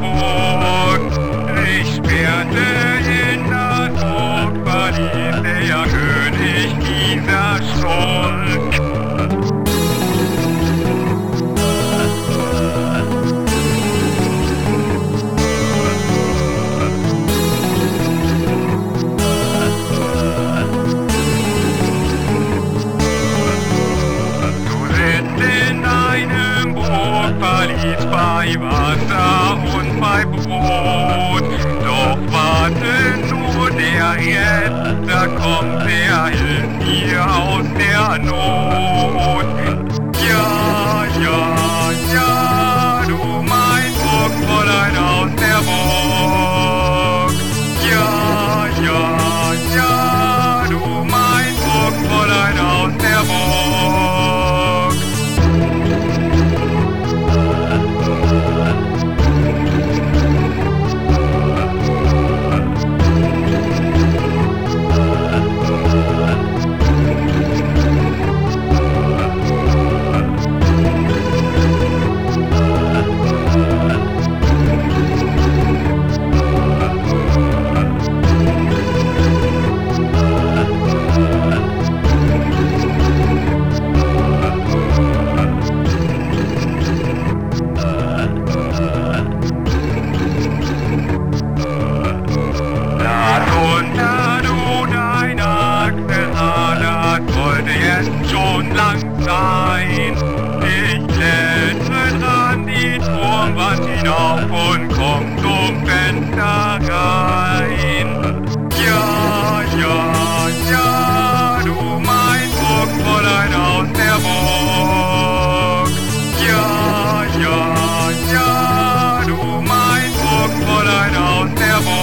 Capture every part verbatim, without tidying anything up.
Burg. Ich sperrte in das Burg, verließ der König dieser Schurk. Verließ bei Wasser und bei Brot. Doch warte nur der jetzt, da kommt der hilft dir aus der Not. Ja, ja, ja, du mein Burgfräulein aus der Burg. Ja, ja, ja, du mein Burgfräulein aus der Burg. Schon lang sein. Ich klettre dran die Turmwand hinauf und komm zum Fenster rein. Ja, ja, ja, du mein Burgfräulein aus der Burg. Ja, ja, ja, du mein Burgfräulein aus der Burg.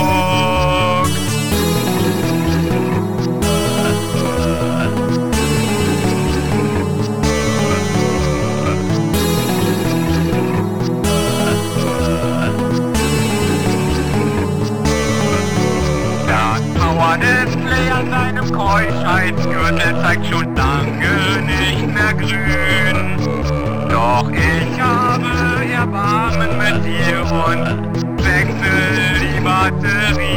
Wesley an seinem Keuschheitsgürtel zeigt schon lange nicht mehr grün. Doch ich habe Erbarmen mit dir und wechsel die Batterie.